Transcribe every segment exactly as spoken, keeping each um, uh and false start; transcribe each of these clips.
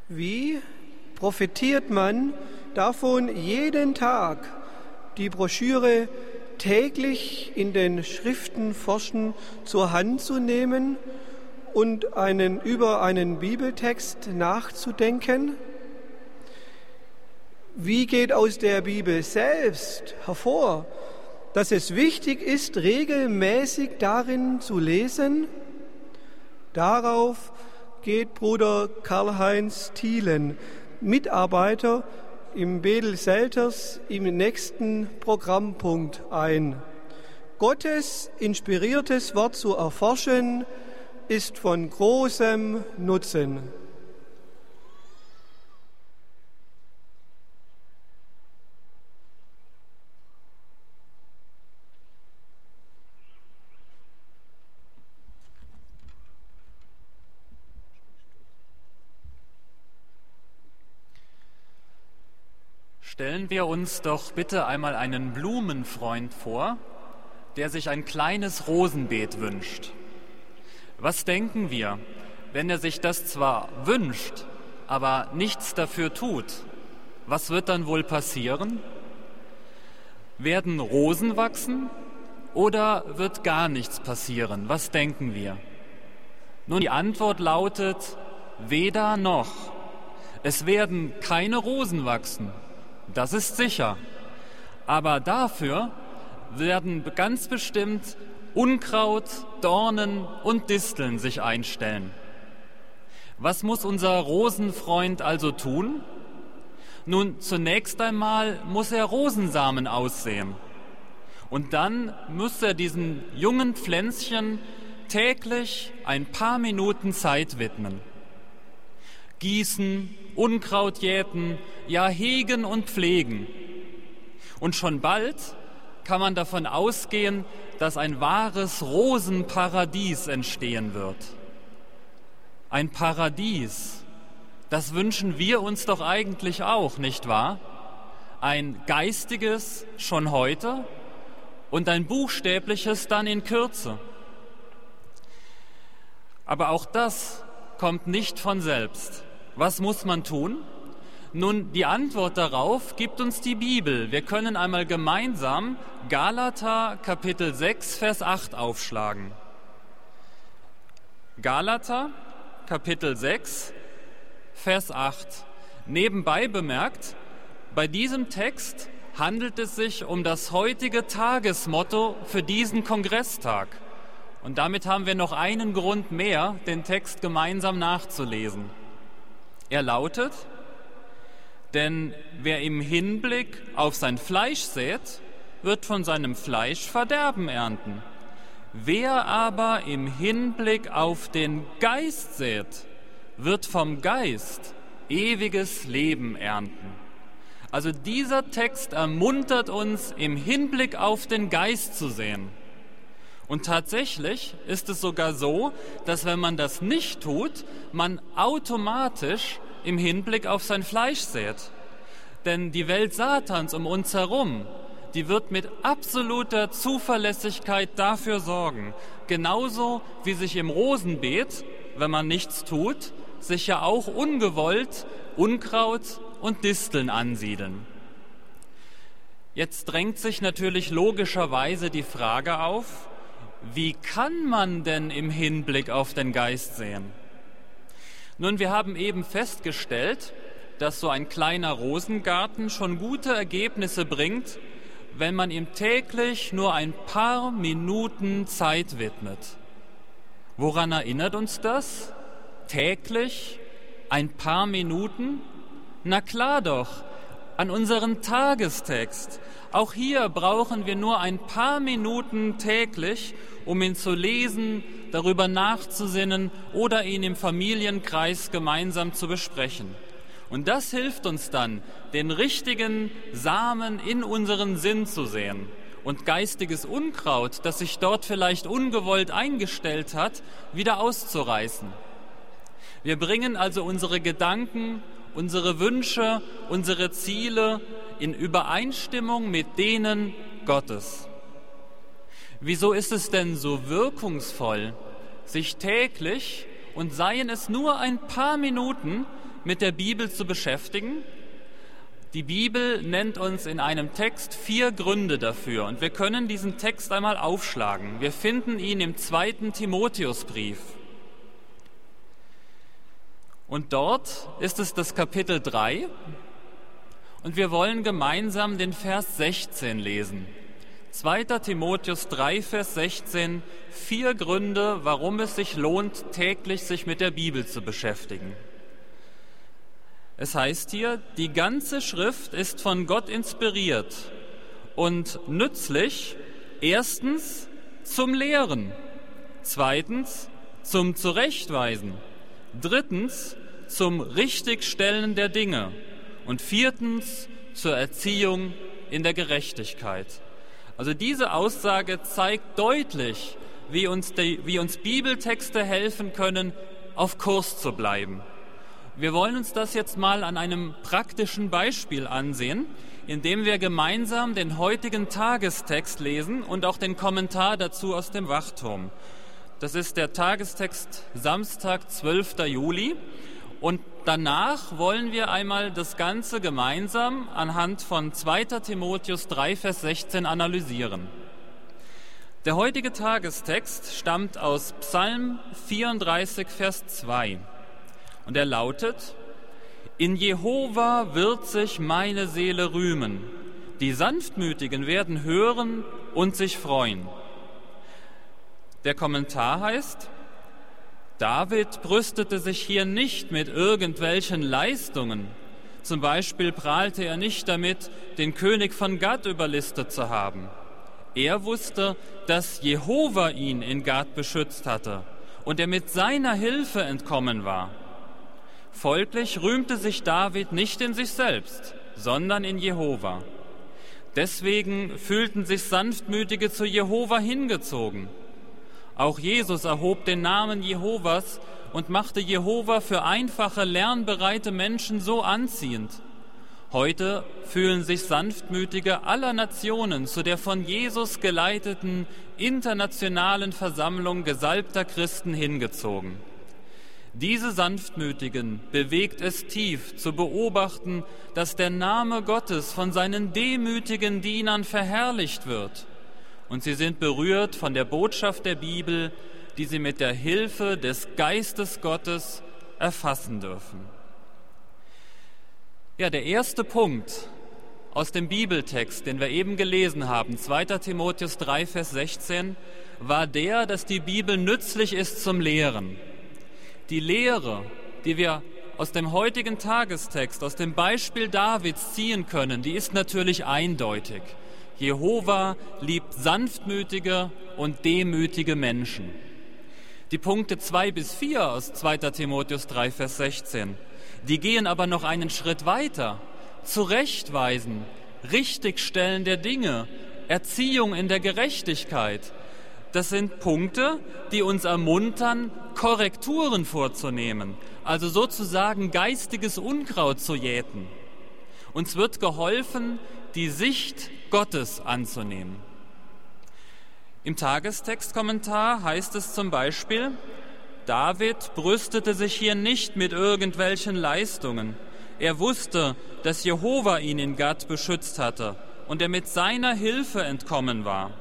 Wie profitiert man davon, jeden Tag die Broschüre täglich in den Schriften forschen zur Hand zu nehmen und einen, über einen Bibeltext nachzudenken? Wie geht aus der Bibel selbst hervor, dass es wichtig ist, regelmäßig darin zu lesen? Darauf geht Bruder Karl-Heinz Thielen, Mitarbeiter im Bethel Selters, im nächsten Programmpunkt ein. Gottes inspiriertes Wort zu erforschen, ist von großem Nutzen. Stellen wir uns doch bitte einmal einen Blumenfreund vor, der sich ein kleines Rosenbeet wünscht. Was denken wir, wenn er sich das zwar wünscht, aber nichts dafür tut? Was wird dann wohl passieren? Werden Rosen wachsen oder wird gar nichts passieren? Was denken wir? Nun, die Antwort lautet weder noch. Es werden keine Rosen wachsen. Das ist sicher. Aber dafür werden ganz bestimmt Unkraut, Dornen und Disteln sich einstellen. Was muss unser Rosenfreund also tun? Nun, zunächst einmal muss er Rosensamen aussehen. Und dann muss er diesen jungen Pflänzchen täglich ein paar Minuten Zeit widmen. Gießen, Unkraut jäten, ja hegen und pflegen. Und schon bald kann man davon ausgehen, dass ein wahres Rosenparadies entstehen wird. Ein Paradies, das wünschen wir uns doch eigentlich auch, nicht wahr? Ein geistiges schon heute und ein buchstäbliches dann in Kürze. Aber auch das kommt nicht von selbst. Was muss man tun? Nun, die Antwort darauf gibt uns die Bibel. Wir können einmal gemeinsam Galater Kapitel sechs, Vers acht aufschlagen. Galater Kapitel sechs, Vers acht. Nebenbei bemerkt, bei diesem Text handelt es sich um das heutige Tagesmotto für diesen Kongresstag. Und damit haben wir noch einen Grund mehr, den Text gemeinsam nachzulesen. Er lautet: Denn wer im Hinblick auf sein Fleisch sät, wird von seinem Fleisch Verderben ernten. Wer aber im Hinblick auf den Geist sät, wird vom Geist ewiges Leben ernten. Also dieser Text ermuntert uns, im Hinblick auf den Geist zu säen. Und tatsächlich ist es sogar so, dass wenn man das nicht tut, man automatisch im Hinblick auf sein Fleisch sät. Denn die Welt Satans um uns herum, die wird mit absoluter Zuverlässigkeit dafür sorgen, genauso wie sich im Rosenbeet, wenn man nichts tut, sich ja auch ungewollt Unkraut und Disteln ansiedeln. Jetzt drängt sich natürlich logischerweise die Frage auf: Wie kann man denn im Hinblick auf den Geist säen? Nun, wir haben eben festgestellt, dass so ein kleiner Rosengarten schon gute Ergebnisse bringt, wenn man ihm täglich nur ein paar Minuten Zeit widmet. Woran erinnert uns das? Täglich ein paar Minuten? Na klar doch, an unseren Tagestext. Auch hier brauchen wir nur ein paar Minuten täglich, um ihn zu lesen, darüber nachzusinnen oder ihn im Familienkreis gemeinsam zu besprechen. Und das hilft uns dann, den richtigen Samen in unseren Sinn zu säen und geistiges Unkraut, das sich dort vielleicht ungewollt eingestellt hat, wieder auszureißen. Wir bringen also unsere Gedanken, unsere Wünsche, unsere Ziele in Übereinstimmung mit denen Gottes. Wieso ist es denn so wirkungsvoll, sich täglich, und seien es nur ein paar Minuten, mit der Bibel zu beschäftigen? Die Bibel nennt uns in einem Text vier Gründe dafür und wir können diesen Text einmal aufschlagen. Wir finden ihn im zweiten Timotheusbrief. Und dort ist es das Kapitel drei und wir wollen gemeinsam den Vers sechzehn lesen. zweiter Timotheus drei, Vers sechzehn, vier Gründe, warum es sich lohnt, täglich sich mit der Bibel zu beschäftigen. Es heißt hier, die ganze Schrift ist von Gott inspiriert und nützlich, erstens zum Lehren, zweitens zum Zurechtweisen, drittens zum Richtigstellen der Dinge und viertens zur Erziehung in der Gerechtigkeit. Also diese Aussage zeigt deutlich, wie uns, die, wie uns Bibeltexte helfen können, auf Kurs zu bleiben. Wir wollen uns das jetzt mal an einem praktischen Beispiel ansehen, indem wir gemeinsam den heutigen Tagestext lesen und auch den Kommentar dazu aus dem Wachturm. Das ist der Tagestext Samstag, zwölfter Juli. Und danach wollen wir einmal das Ganze gemeinsam anhand von zweiter Timotheus drei, Vers sechzehn analysieren. Der heutige Tagestext stammt aus Psalm vierunddreißig, Vers zwei. Und er lautet: In Jehova wird sich meine Seele rühmen. Die Sanftmütigen werden hören und sich freuen. Der Kommentar heißt: David brüstete sich hier nicht mit irgendwelchen Leistungen. Zum Beispiel prahlte er nicht damit, den König von Gad überlistet zu haben. Er wusste, dass Jehova ihn in Gad beschützt hatte und er mit seiner Hilfe entkommen war. Folglich rühmte sich David nicht in sich selbst, sondern in Jehova. Deswegen fühlten sich Sanftmütige zu Jehova hingezogen. Auch Jesus erhob den Namen Jehovas und machte Jehova für einfache, lernbereite Menschen so anziehend. Heute fühlen sich Sanftmütige aller Nationen zu der von Jesus geleiteten internationalen Versammlung gesalbter Christen hingezogen. Diese Sanftmütigen bewegt es tief zu beobachten, dass der Name Gottes von seinen demütigen Dienern verherrlicht wird. Und sie sind berührt von der Botschaft der Bibel, die sie mit der Hilfe des Geistes Gottes erfassen dürfen. Ja, der erste Punkt aus dem Bibeltext, den wir eben gelesen haben, zweiter Timotheus drei, Vers sechzehn, war der, dass die Bibel nützlich ist zum Lehren. Die Lehre, die wir aus dem heutigen Tagestext, aus dem Beispiel Davids ziehen können, die ist natürlich eindeutig. Jehova liebt sanftmütige und demütige Menschen. Die Punkte zwei bis vier aus zweiter Timotheus drei, Vers sechzehn, die gehen aber noch einen Schritt weiter. Zurechtweisen, Richtigstellen der Dinge, Erziehung in der Gerechtigkeit. Das sind Punkte, die uns ermuntern, Korrekturen vorzunehmen, also sozusagen geistiges Unkraut zu jäten. Uns wird geholfen, die Sicht Gottes anzunehmen. Im Tagestextkommentar heißt es zum Beispiel: David brüstete sich hier nicht mit irgendwelchen Leistungen. Er wusste, dass Jehova ihn in Gad beschützt hatte und er mit seiner Hilfe entkommen war.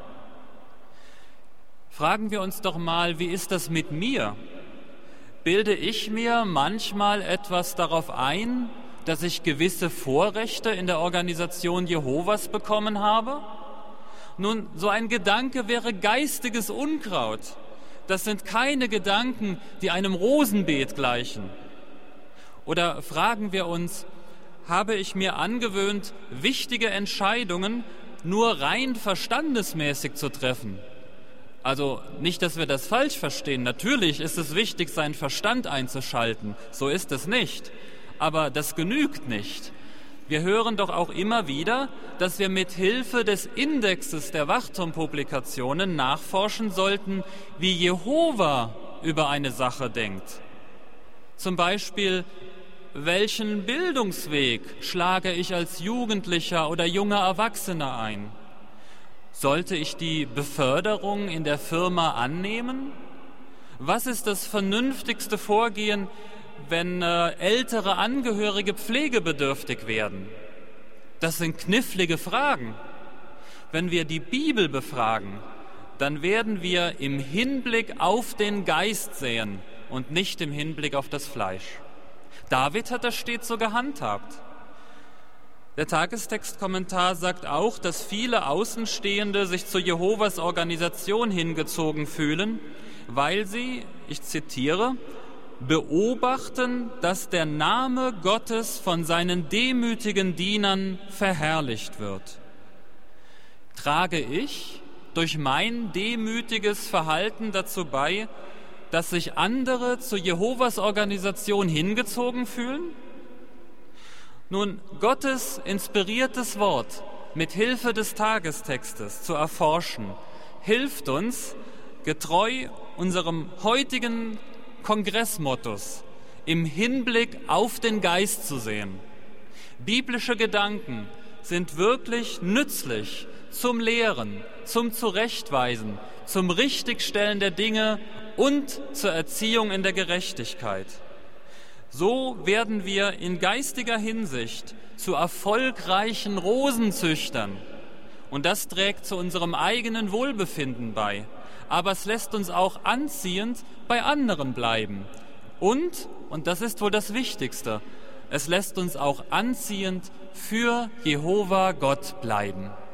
Fragen wir uns doch mal, wie ist das mit mir? Bilde ich mir manchmal etwas darauf ein, dass ich gewisse Vorrechte in der Organisation Jehovas bekommen habe? Nun, so ein Gedanke wäre geistiges Unkraut. Das sind keine Gedanken, die einem Rosenbeet gleichen. Oder fragen wir uns, habe ich mir angewöhnt, wichtige Entscheidungen nur rein verstandesmäßig zu treffen? Also nicht, dass wir das falsch verstehen. Natürlich ist es wichtig, seinen Verstand einzuschalten. So ist es nicht. Aber das genügt nicht. Wir hören doch auch immer wieder, dass wir mit Hilfe des Indexes der Wachturm-Publikationen nachforschen sollten, wie Jehova über eine Sache denkt. Zum Beispiel, welchen Bildungsweg schlage ich als Jugendlicher oder junger Erwachsener ein? Sollte ich die Beförderung in der Firma annehmen? Was ist das vernünftigste Vorgehen, wenn äh, ältere Angehörige pflegebedürftig werden? Das sind knifflige Fragen. Wenn wir die Bibel befragen, dann werden wir im Hinblick auf den Geist sehen und nicht im Hinblick auf das Fleisch. David hat das stets so gehandhabt. Der Tagestextkommentar sagt auch, dass viele Außenstehende sich zu Jehovas Organisation hingezogen fühlen, weil sie, ich zitiere, beobachten, dass der Name Gottes von seinen demütigen Dienern verherrlicht wird. Trage ich durch mein demütiges Verhalten dazu bei, dass sich andere zu Jehovas Organisation hingezogen fühlen? Nun, Gottes inspiriertes Wort mit Hilfe des Tagestextes zu erforschen, hilft uns, getreu unserem heutigen Kongressmottos im Hinblick auf den Geist zu sehen. Biblische Gedanken sind wirklich nützlich zum Lehren, zum Zurechtweisen, zum Richtigstellen der Dinge und zur Erziehung in der Gerechtigkeit. So werden wir in geistiger Hinsicht zu erfolgreichen Rosenzüchtern. Und das trägt zu unserem eigenen Wohlbefinden bei. Aber es lässt uns auch anziehend bei anderen bleiben. Und, und das ist wohl das Wichtigste, es lässt uns auch anziehend für Jehova Gott bleiben.